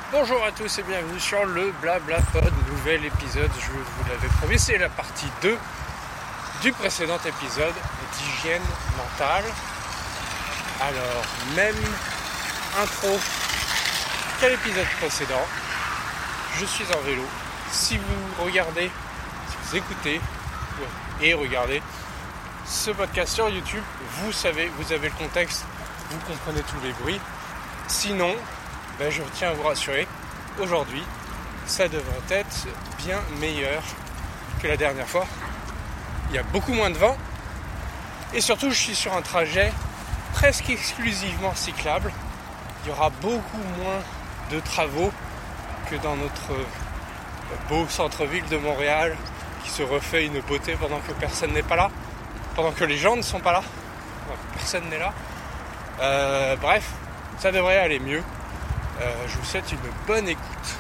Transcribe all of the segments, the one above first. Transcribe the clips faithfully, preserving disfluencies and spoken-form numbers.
Bonjour à tous et bienvenue sur le BlablaPod, nouvel épisode, je vous l'avais promis, c'est la partie deux du précédent épisode d'hygiène mentale. Alors, même intro qu'à l'épisode précédent, je suis en vélo. Si vous regardez, si vous écoutez et regardez ce podcast sur YouTube, vous savez, vous avez le contexte, vous comprenez tous les bruits. Sinon, ben je tiens à vous rassurer, aujourd'hui, ça devrait être bien meilleur que la dernière fois. Il y a beaucoup moins de vent et surtout je suis sur un trajet presque exclusivement cyclable. Il y aura beaucoup moins de travaux que dans notre beau centre-ville de Montréal qui se refait une beauté pendant que personne n'est pas là, pendant que les gens ne sont pas là, personne n'est là. Euh, bref, ça devrait aller mieux. Euh, je vous souhaite une bonne écoute.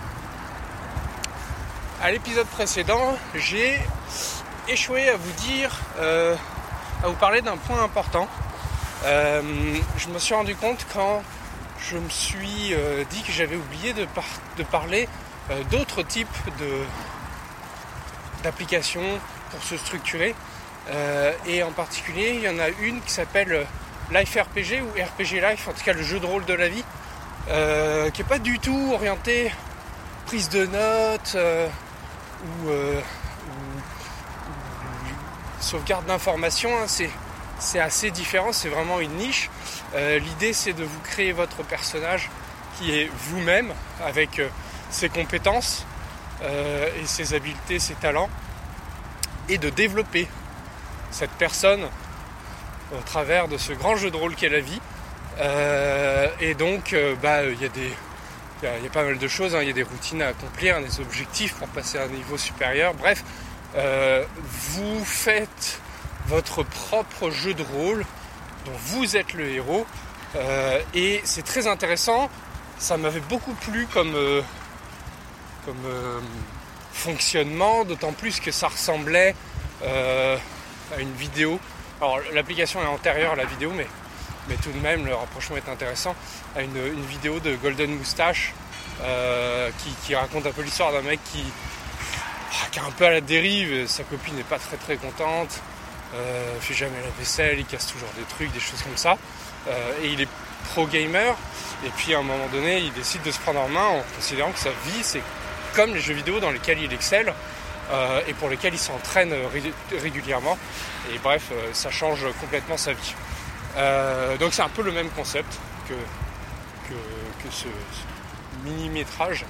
À l'épisode précédent, j'ai échoué à vous dire, euh, à vous parler d'un point important. Euh, je me suis rendu compte quand je me suis euh, dit que j'avais oublié de, par- de parler euh, d'autres types de, d'applications pour se structurer. Euh, et en particulier, il y en a une qui s'appelle Life R P G ou R P G Life, en tout cas le jeu de rôle de la vie. Euh, qui n'est pas du tout orienté prise de notes euh, ou, euh, ou, ou sauvegarde d'informations, hein. c'est, c'est assez différent, c'est vraiment une niche. Euh, l'idée c'est de vous créer votre personnage qui est vous-même avec euh, ses compétences euh, et ses habiletés, ses talents, et de développer cette personne au travers de ce grand jeu de rôle qu'est la vie. Euh, et donc, euh, bah, il y a des, il y a, il y a pas mal de choses. Hein. Il y a des routines à accomplir, des objectifs pour passer à un niveau supérieur. Bref, euh, vous faites votre propre jeu de rôle dont vous êtes le héros. Euh, et c'est très intéressant. Ça m'avait beaucoup plu comme, euh, comme euh, fonctionnement, d'autant plus que ça ressemblait euh, à une vidéo. Alors, l'application est antérieure à la vidéo, mais Mais tout de même, le rapprochement est intéressant, à une, une vidéo de Golden Moustache euh, qui, qui raconte un peu l'histoire d'un mec qui, qui est un peu à la dérive. Sa copine n'est pas très très contente, euh, fait jamais la vaisselle, il casse toujours des trucs, des choses comme ça. Euh, et il est pro-gamer, et puis à un moment donné, il décide de se prendre en main en considérant que sa vie, c'est comme les jeux vidéo dans lesquels il excelle euh, et pour lesquels il s'entraîne ré- régulièrement. Et bref, euh, ça change complètement sa vie. Euh, donc c'est un peu le même concept que, que, que ce, ce mini-métrage.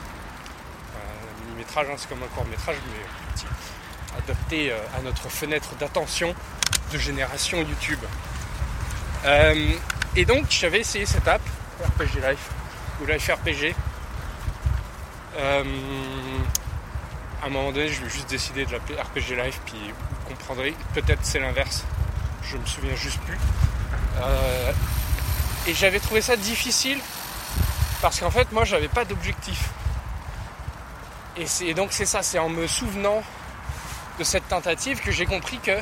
Euh, mini-métrage, hein, c'est comme un court-métrage, mais petit, adapté euh, à notre fenêtre d'attention de génération YouTube. Euh, et donc j'avais essayé cette app, R P G Life, ou Life R P G. Euh, à un moment donné, je vais juste décider de l'appeler R P G Life, puis vous comprendrez, peut-être c'est l'inverse, je me souviens juste plus. Euh, et j'avais trouvé ça difficile parce qu'en fait moi j'avais pas d'objectif et, c'est, et donc c'est ça, c'est en me souvenant de cette tentative que j'ai compris que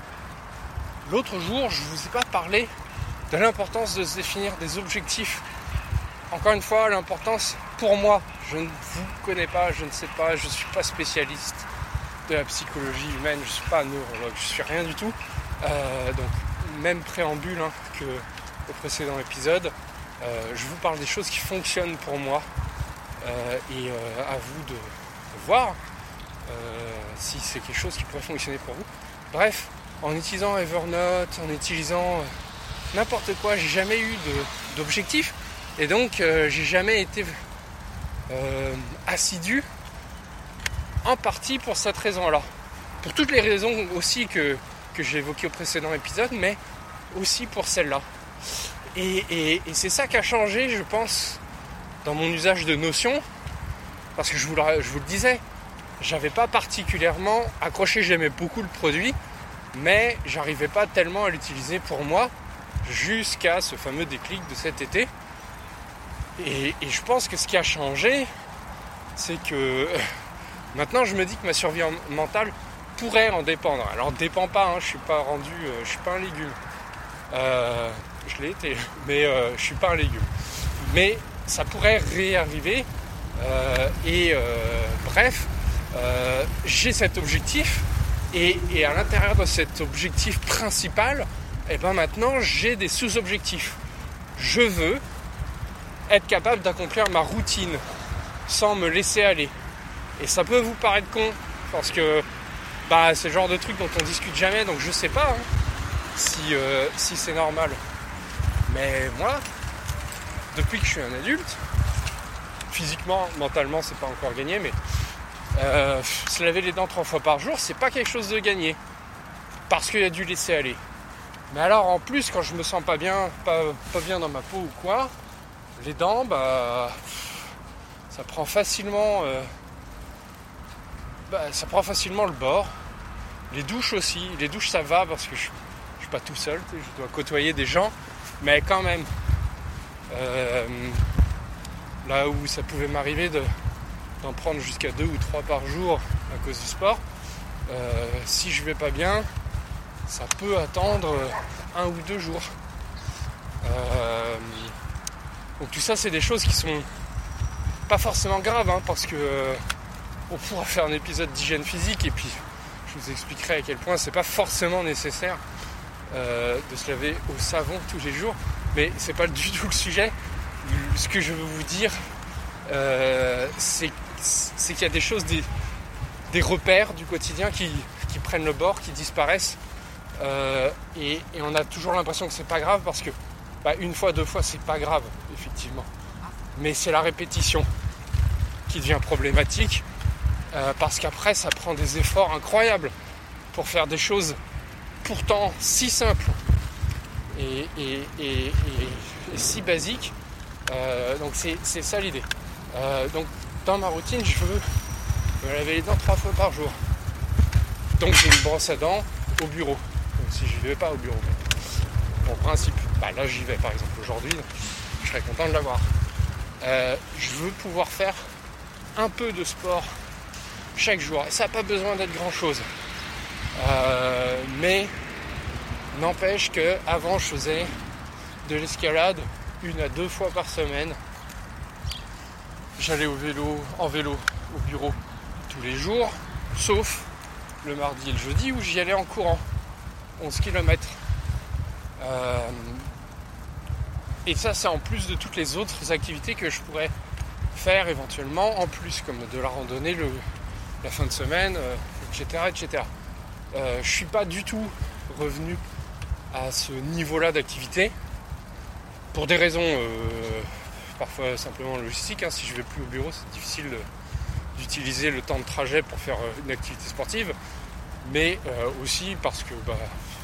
l'autre jour je vous ai pas parlé de l'importance de se définir des objectifs. Encore une fois, l'importance pour moi, je ne vous connais pas, je ne sais pas, je suis pas spécialiste de la psychologie humaine, je suis pas neurologue, je suis rien du tout. Euh, donc même préambule hein, que au précédent épisode, euh, je vous parle des choses qui fonctionnent pour moi euh, et euh, à vous de, de voir euh, si c'est quelque chose qui pourrait fonctionner pour vous. Bref, en utilisant Evernote, en utilisant euh, n'importe quoi, j'ai jamais eu de, d'objectif et donc euh, j'ai jamais été euh, assidu en partie pour cette raison-là. Pour toutes les raisons aussi que que j'ai évoqué au précédent épisode, mais aussi pour celle-là. Et, et, et c'est ça qui a changé, je pense, dans mon usage de Notion, parce que je vous le, je vous le disais, j'avais pas particulièrement accroché, j'aimais beaucoup le produit, mais j'arrivais pas tellement à l'utiliser pour moi, jusqu'à ce fameux déclic de cet été. Et, et je pense que ce qui a changé, c'est que maintenant je me dis que ma survie mentale pourrait en dépendre. Alors dépend pas, hein, je suis pas rendu, euh, je suis pas un légume. Euh, je l'ai été, mais euh, je suis pas un légume. Mais ça pourrait réarriver Euh, et euh, bref, euh, j'ai cet objectif et, et à l'intérieur de cet objectif principal, et ben maintenant j'ai des sous-objectifs. Je veux être capable d'accomplir ma routine sans me laisser aller. Et ça peut vous paraître con parce que bah, c'est le genre de truc dont on discute jamais, donc je sais pas hein, si, euh, si c'est normal. Mais moi, depuis que je suis un adulte, physiquement, mentalement, c'est pas encore gagné, mais euh, se laver les dents trois fois par jour, c'est pas quelque chose de gagné. Parce qu'il y a du laisser aller. Mais alors, en plus, quand je me sens pas bien, pas, pas bien dans ma peau ou quoi, les dents, bah, ça prend facilement, euh, bah, ça prend facilement le bord. Les douches aussi. Les douches, ça va parce que je, je suis pas tout seul, je dois côtoyer des gens, mais quand même. Euh, là où ça pouvait m'arriver de, d'en prendre jusqu'à deux ou trois par jour à cause du sport, euh, si je vais pas bien, ça peut attendre un ou deux jours. Euh, donc tout ça, c'est des choses qui sont pas forcément graves, hein, parce que euh, on pourra faire un épisode d'hygiène physique et puis je vous expliquerai à quel point c'est pas forcément nécessaire euh, de se laver au savon tous les jours. Mais c'est pas du tout le sujet. Ce que je veux vous dire, euh, c'est, c'est qu'il y a des choses, des, des repères du quotidien qui, qui prennent le bord, qui disparaissent. Euh, et, et on a toujours l'impression que c'est pas grave parce que bah, une fois, deux fois, c'est pas grave, effectivement. Mais c'est la répétition qui devient problématique euh, parce qu'après, ça prend des efforts incroyables pour faire des choses pourtant si simples. Et, et, et, et, et si basique. Euh, donc c'est, c'est ça l'idée. Euh, donc dans ma routine, je veux me laver les dents trois fois par jour. Donc j'ai une brosse à dents au bureau. Donc si je ne vais pas au bureau, mais en principe, bah là j'y vais par exemple aujourd'hui, je serais content de l'avoir. Euh, je veux pouvoir faire un peu de sport chaque jour. Et ça n'a pas besoin d'être grand chose. Euh, mais n'empêche qu'avant je faisais de l'escalade une à deux fois par semaine. J'allais au vélo, en vélo au bureau tous les jours, sauf le mardi et le jeudi où j'y allais en courant, onze kilomètres. Euh, et ça c'est en plus de toutes les autres activités que je pourrais faire éventuellement, en plus comme de la randonnée le, la fin de semaine, euh, et cetera et cetera. Euh, je suis pas du tout revenu à ce niveau-là d'activité pour des raisons euh, parfois simplement logistiques. Hein. Si je vais plus au bureau, c'est difficile de, d'utiliser le temps de trajet pour faire euh, une activité sportive, mais euh, aussi parce que bah,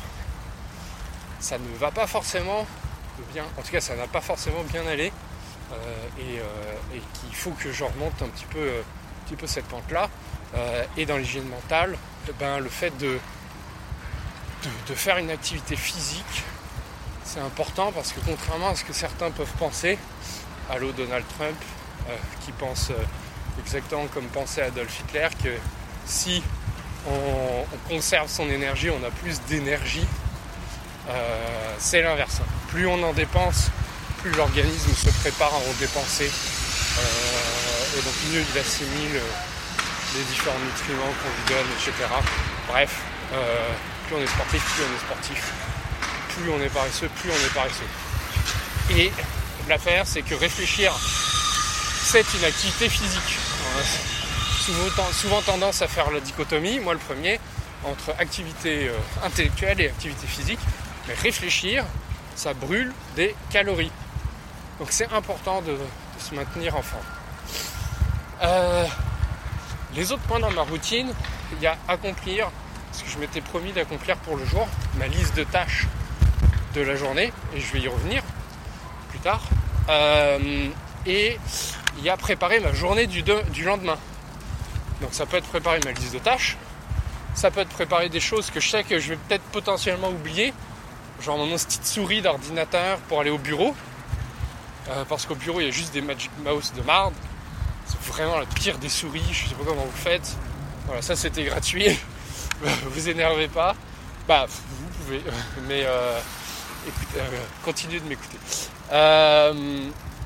ça ne va pas forcément bien, en tout cas ça n'a pas forcément bien allé euh, et, euh, et qu'il faut que je remonte un petit peu, euh, un petit peu cette pente-là. Euh, et dans l'hygiène mentale, ben, le fait de De, de faire une activité physique, c'est important parce que contrairement à ce que certains peuvent penser, allô Donald Trump, euh, qui pense euh, exactement comme pensait Adolf Hitler, que si on, on conserve son énergie, on a plus d'énergie, euh, c'est l'inverse. Plus on en dépense, plus l'organisme se prépare à en dépenser, euh, et donc mieux il assimile les différents nutriments qu'on lui donne, et cetera. Bref, euh, plus on est sportif, plus on est sportif, plus on est paresseux, plus on est paresseux. Et l'affaire, c'est que réfléchir, c'est une activité physique. On a souvent, souvent tendance à faire la dichotomie, moi le premier, entre activité euh, intellectuelle et activité physique. Mais réfléchir, ça brûle des calories. Donc c'est important de, de se maintenir en forme. Euh, les autres points dans ma routine, il y a accomplir ce que je m'étais promis d'accomplir pour le jour, ma liste de tâches de la journée, et je vais y revenir plus tard. Euh, et il y a préparer ma journée du, de, du lendemain. Donc ça peut être préparer ma liste de tâches, ça peut être préparer des choses que je sais que je vais peut-être potentiellement oublier, genre mon petite souris d'ordinateur pour aller au bureau, euh, parce qu'au bureau il y a juste des Magic Mouse de marde, c'est vraiment la pire des souris, je sais pas comment vous faites. Voilà, ça c'était gratuit. Vous énervez pas, bah vous pouvez, mais euh, écoutez, euh, continuez de m'écouter. Euh,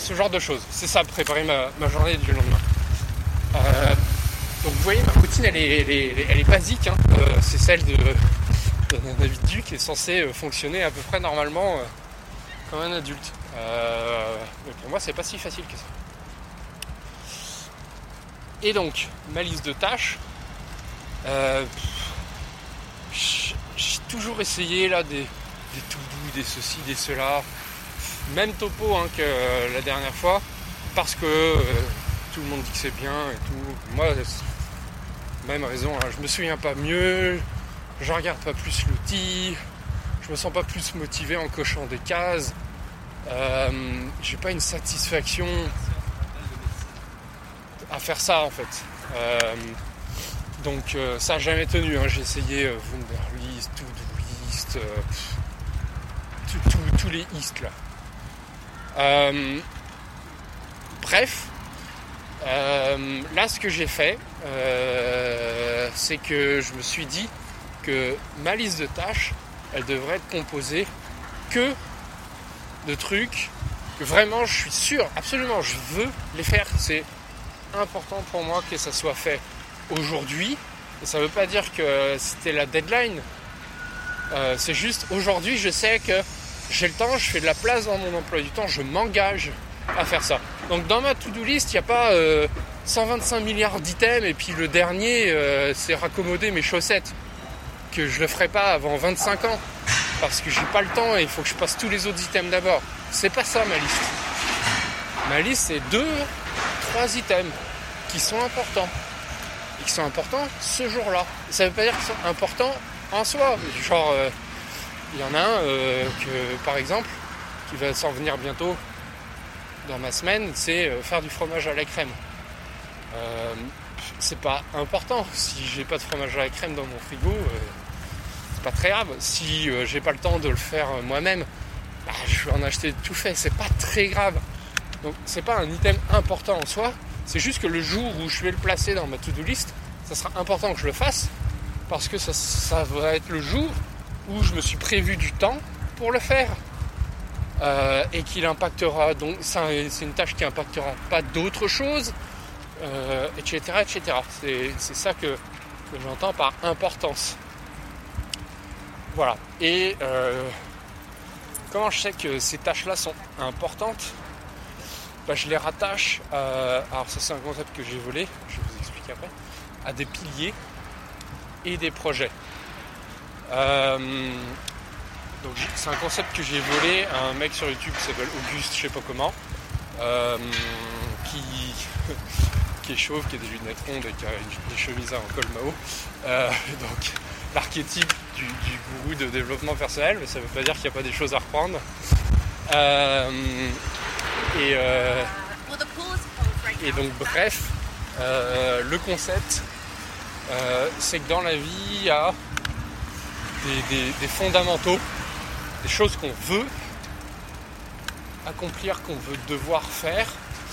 ce genre de choses. C'est ça, préparer ma, ma journée du lendemain. Euh, donc vous voyez, ma routine, elle est, elle est, elle est basique. Hein. Euh, c'est celle de, d'un individu qui est censé fonctionner à peu près normalement euh, comme un adulte. Euh, mais pour moi, c'est pas si facile que ça. Et donc, ma liste de tâches, euh, j'ai toujours essayé là des, des to-do, des ceci, des cela, même topo hein, que euh, la dernière fois, parce que euh, tout le monde dit que c'est bien et tout. Moi, même raison, hein, je me souviens pas mieux, je regarde pas plus l'outil, je me sens pas plus motivé en cochant des cases, euh, j'ai pas une satisfaction à faire ça en fait. Euh, donc euh, ça n'a jamais tenu, hein. J'ai essayé euh, Wunderlist, To-Do-List, euh, tous les Ist là. Euh, bref, euh, là ce que j'ai fait, euh, c'est que je me suis dit que ma liste de tâches, elle devrait être composée que de trucs que vraiment je suis sûr, absolument, je veux les faire. C'est important pour moi que ça soit fait aujourd'hui. Et ça ne veut pas dire que c'était la deadline. Euh, c'est juste aujourd'hui, je sais que j'ai le temps, je fais de la place dans mon emploi du temps, je m'engage à faire ça. Donc dans ma to-do list, il n'y a pas euh, cent vingt-cinq milliards d'items et puis le dernier, euh, c'est raccommoder mes chaussettes. Que je le ferai pas avant vingt-cinq ans. Parce que j'ai pas le temps et il faut que je passe tous les autres items d'abord. C'est pas ça ma liste. Ma liste, c'est deux, trois items qui sont importants. Et qui sont importants ce jour-là. Ça veut pas dire qu'ils sont importants en soi. Genre, il euh, y en a un euh, que, par exemple, qui va s'en venir bientôt dans ma semaine, c'est euh, faire du fromage à la crème. Euh, c'est pas important. Si j'ai pas de fromage à la crème dans mon frigo, euh, c'est pas très grave. Si euh, j'ai pas le temps de le faire euh, moi-même, bah, je vais en acheter tout fait. C'est pas très grave. Donc c'est pas un item important en soi. C'est juste que le jour où je vais le placer dans ma to-do list, ça sera important que je le fasse parce que ça, ça va être le jour où je me suis prévu du temps pour le faire euh, et qu'il impactera. Donc ça, c'est une tâche qui impactera pas d'autres choses, euh, et cetera, et cetera. C'est, c'est ça que, que j'entends par importance. Voilà. Et euh, comment je sais que ces tâches-là sont importantes? Bah, je les rattache à, alors ça c'est un concept que j'ai volé, je vais vous expliquer après, à des piliers et des projets. Euh, donc c'est un concept que j'ai volé à un mec sur YouTube qui s'appelle Auguste, je sais pas comment, euh, qui, qui est chauve, qui a des lunettes rondes et qui a une, des chemises en col Mao. Euh, donc l'archétype du, du gourou de développement personnel, mais ça veut pas dire qu'il n'y a pas des choses à reprendre. Euh, Et, euh, et donc bref, euh, le concept, euh, c'est que dans la vie, il y a des, des, des fondamentaux, des choses qu'on veut accomplir, qu'on veut devoir faire,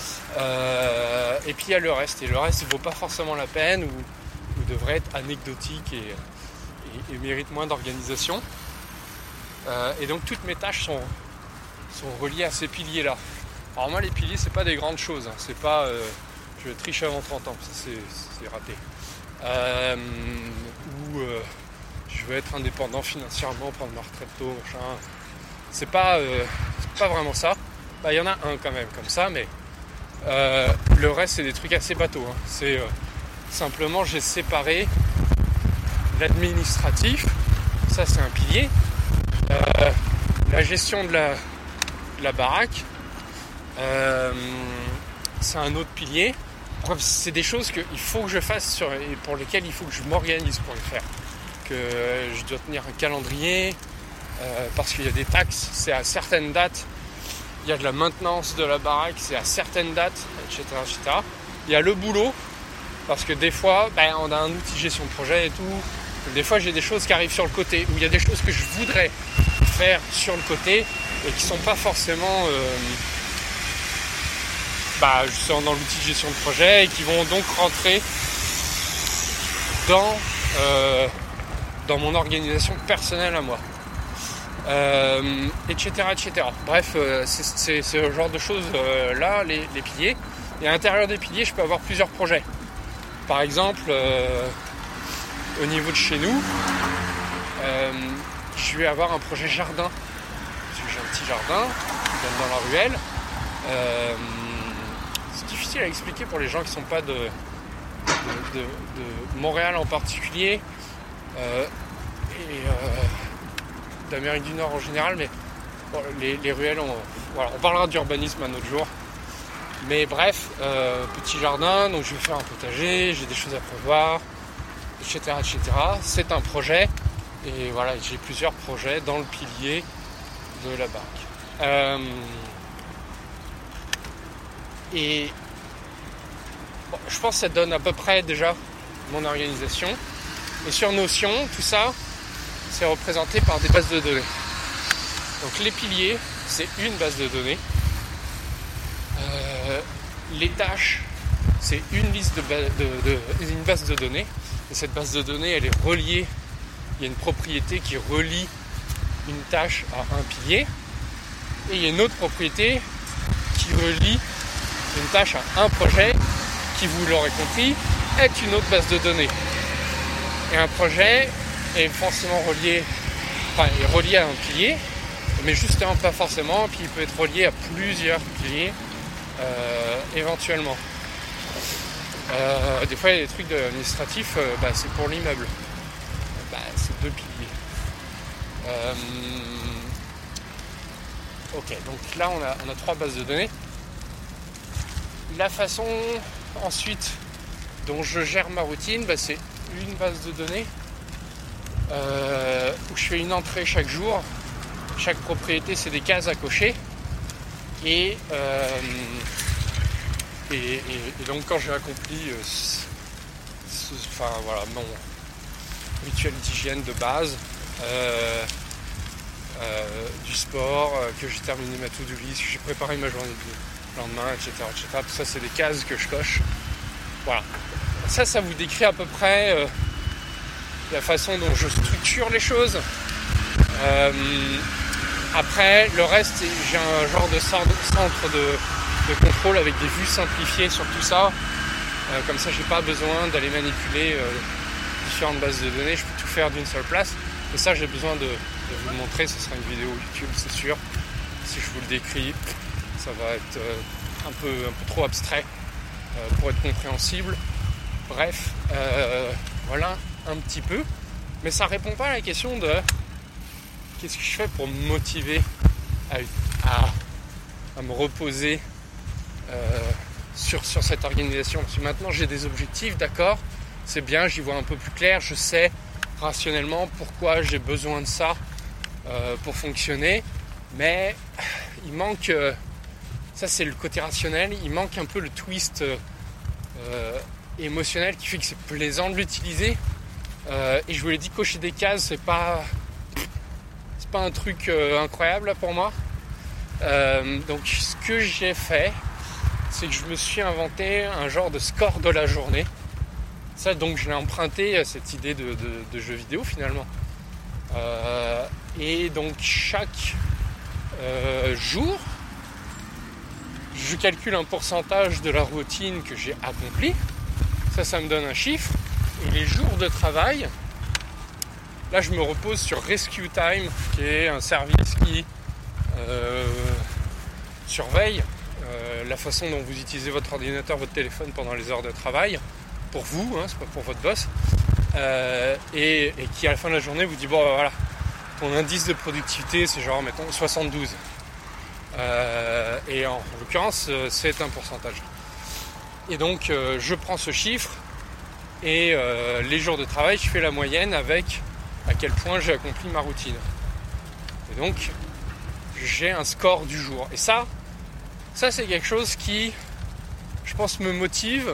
euh, et puis il y a le reste. Et le reste, il ne vaut pas forcément la peine ou, ou devrait être anecdotique et, et, et mérite moins d'organisation. Euh, et donc toutes mes tâches sont, sont reliées à ces piliers-là. Alors moi les piliers c'est pas des grandes choses, hein. C'est pas euh, je triche avant trente ans, ça c'est, c'est raté. Euh, ou euh, je veux être indépendant financièrement, prendre ma retraite tôt, machin. C'est pas, euh, c'est pas vraiment ça. Bah il y en a un quand même comme ça, mais euh, le reste c'est des trucs assez bateaux. Hein. C'est euh, simplement j'ai séparé l'administratif, ça c'est un pilier, euh, la gestion de la, de la baraque. Euh, c'est un autre pilier. Bref, c'est des choses qu'il faut que je fasse sur, et pour lesquelles il faut que je m'organise pour le faire. Que je dois tenir un calendrier euh, parce qu'il y a des taxes, c'est à certaines dates. Il y a de la maintenance de la baraque, c'est à certaines dates, et cetera, et cetera. Il y a le boulot parce que des fois, ben, on a un outil de gestion de projet et tout. Des fois, j'ai des choses qui arrivent sur le côté ou il y a des choses que je voudrais faire sur le côté et qui sont pas forcément euh, Bah, justement dans l'outil de gestion de projet et qui vont donc rentrer dans, euh, dans mon organisation personnelle à moi. euh, et cetera, et cetera. Bref, euh, c'est, c'est, c'est ce genre de choses euh, là, les, les piliers. Et à l'intérieur des piliers, je peux avoir plusieurs projets. Par exemple, euh, au niveau de chez nous, euh, je vais avoir un projet jardin. Parce que j'ai un petit jardin qui donne dans la ruelle. Euh, c'est difficile à expliquer pour les gens qui ne sont pas de, de, de, de Montréal en particulier euh, et euh, d'Amérique du Nord en général, mais bon, les, les ruelles, on, voilà, on parlera d'urbanisme un autre jour. Mais bref, euh, petit jardin, donc je vais faire un potager, j'ai des choses à prévoir, et cetera, et cetera. C'est un projet, et voilà, j'ai plusieurs projets dans le pilier de la barque. Euh, et bon, je pense que ça donne à peu près déjà mon organisation. Et sur Notion, tout ça, c'est représenté par des bases de données. Donc les piliers, c'est une base de données. Euh, les tâches, c'est une liste de, ba- de, de une base de données. Et cette base de données, elle est reliée. Il y a une propriété qui relie une tâche à un pilier. Et il y a une autre propriété qui relie une tâche à un projet qui, vous l'aurez compris, est une autre base de données. Et un projet est forcément relié, enfin, est relié à un pilier, mais justement pas forcément, puis il peut être relié à plusieurs piliers euh, éventuellement. Euh, des fois, il y a des trucs administratifs, euh, bah, c'est pour l'immeuble. Bah, c'est deux piliers. Euh, ok, donc là, on a, on a trois bases de données. La façon ensuite dont je gère ma routine, bah, c'est une base de données euh, où je fais une entrée chaque jour. Chaque propriété, c'est des cases à cocher. Et, euh, et, et, et donc quand j'ai accompli euh, ce, ce, enfin, voilà, mon rituel d'hygiène de base, euh, euh, du sport, euh, que j'ai terminé ma to-do list, que j'ai préparé ma journée du lendemain, et cetera, et cetera. Tout ça, c'est des cases que je coche. Voilà. Ça, ça vous décrit à peu près euh, la façon dont je structure les choses. Euh, après, le reste, j'ai un genre de centre de, de contrôle avec des vues simplifiées sur tout ça. Euh, comme ça, j'ai pas besoin d'aller manipuler euh, différentes bases de données. Je peux tout faire d'une seule place. Et ça, j'ai besoin de, de vous le montrer. Ce sera une vidéo YouTube, c'est sûr. Si je vous le décris, ça va être euh, un peu, un peu trop abstrait euh, pour être compréhensible. Bref, euh, voilà un petit peu. Mais ça répond pas à la question de qu'est-ce que je fais pour me motiver à, à, à me reposer euh, sur, sur cette organisation. Parce que maintenant j'ai des objectifs, d'accord, c'est bien, j'y vois un peu plus clair, je sais rationnellement pourquoi j'ai besoin de ça euh, pour fonctionner, mais il manque, euh, ça c'est le côté rationnel, il manque un peu le twist euh, émotionnel qui fait que c'est plaisant de l'utiliser. Euh, et je vous l'ai dit, cocher des cases, c'est pas c'est pas un truc euh, incroyable là, pour moi. Euh, donc ce que j'ai fait, c'est que je me suis inventé un genre de score de la journée. Ça, donc je l'ai emprunté à cette idée de, de, de jeu vidéo finalement. Euh, et donc chaque euh, jour, je calcule un pourcentage de la routine que j'ai accomplie. Ça, ça me donne un chiffre. Et les jours de travail, là je me repose sur Rescue Time, qui est un service qui euh, surveille euh, la façon dont vous utilisez votre ordinateur, votre téléphone pendant les heures de travail, pour vous, hein, c'est pas pour votre boss, euh, et, et qui à la fin de la journée vous dit bon voilà, ton indice de productivité c'est genre mettons soixante-douze. Euh, et en, en l'occurrence c'est un pourcentage. Et donc euh, je prends ce chiffre. Et euh, les jours de travail, je fais la moyenne avec à quel point j'ai accompli ma routine. Et donc, j'ai un score du jour. Et ça, ça c'est quelque chose qui, je pense, me motive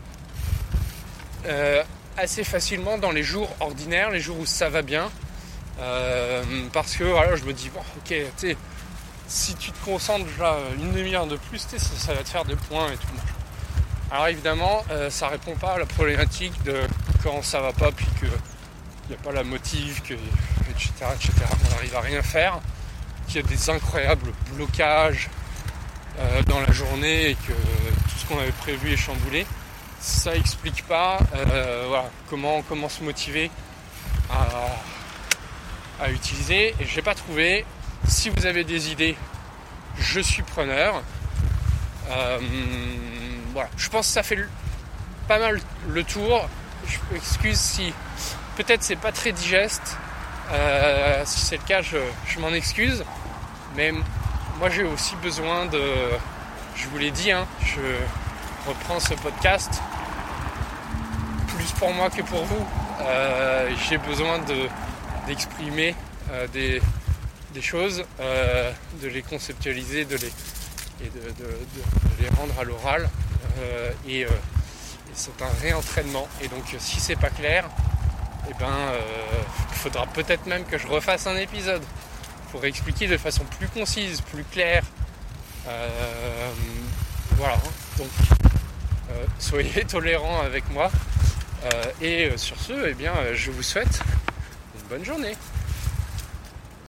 euh, assez facilement dans les jours ordinaires, les jours où ça va bien. Euh, parce que voilà, je me dis, bon, ok, tu sais, si tu te concentres là, une demi-heure de plus, ça, ça va te faire des points et tout. Alors évidemment, euh, ça répond pas à la problématique de quand ça va pas, puis qu'il n'y a pas la motive, qu'il y a et cetera, et cetera. On n'arrive à rien faire, qu'il y a des incroyables blocages euh, dans la journée et que tout ce qu'on avait prévu est chamboulé. Ça explique pas euh, voilà, comment, comment se motiver à, à utiliser. Et j'ai pas trouvé. Si vous avez des idées, je suis preneur. Euh, voilà. Je pense que ça fait pas mal le tour. Je m'excuse si peut-être c'est pas très digeste. Euh, si c'est le cas, je, je m'en excuse. Mais moi j'ai aussi besoin de. Je vous l'ai dit, hein, je reprends ce podcast plus pour moi que pour vous. Euh, j'ai besoin de, d'exprimer euh, des, des choses, euh, de les conceptualiser, de les, et de, de, de, de les rendre à l'oral. Euh, et, euh, et c'est un réentraînement. Et donc si c'est pas clair, eh ben, euh, il faudra peut-être même que je refasse un épisode pour expliquer de façon plus concise, plus claire. Euh, voilà. Donc euh, soyez tolérants avec moi. Euh, et euh, sur ce, eh bien, euh, je vous souhaite une bonne journée.